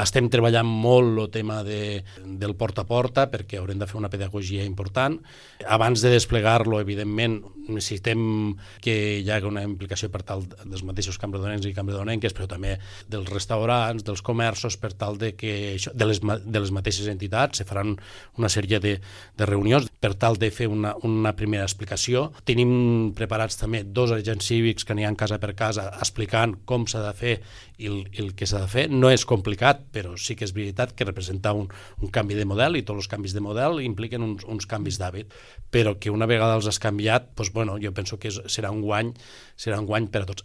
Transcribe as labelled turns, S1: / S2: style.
S1: Estem treballant molt el tema del porta a porta perquè haurem de fer una pedagogia important. Abans de desplegar-lo, evidentment, necessitem que hi hagi una implicació per tal dels mateixos campredonencs i campredonenques, però també dels restaurants, dels comerços, per tal de que de les mateixes entitats se faran una sèrie de reunions per tal de fer una primera explicació. Tenim preparats també 2 agents cívics que aniran casa per casa explicant com s'ha de fer i el que s'ha de fer. No és complicat, però sí que és veritat que representa un canvi de model, i tots els canvis de model impliquen uns canvis d'hàbit, però que una vegada els has canviat, doncs, bueno, jo penso que serà un guany per a tots.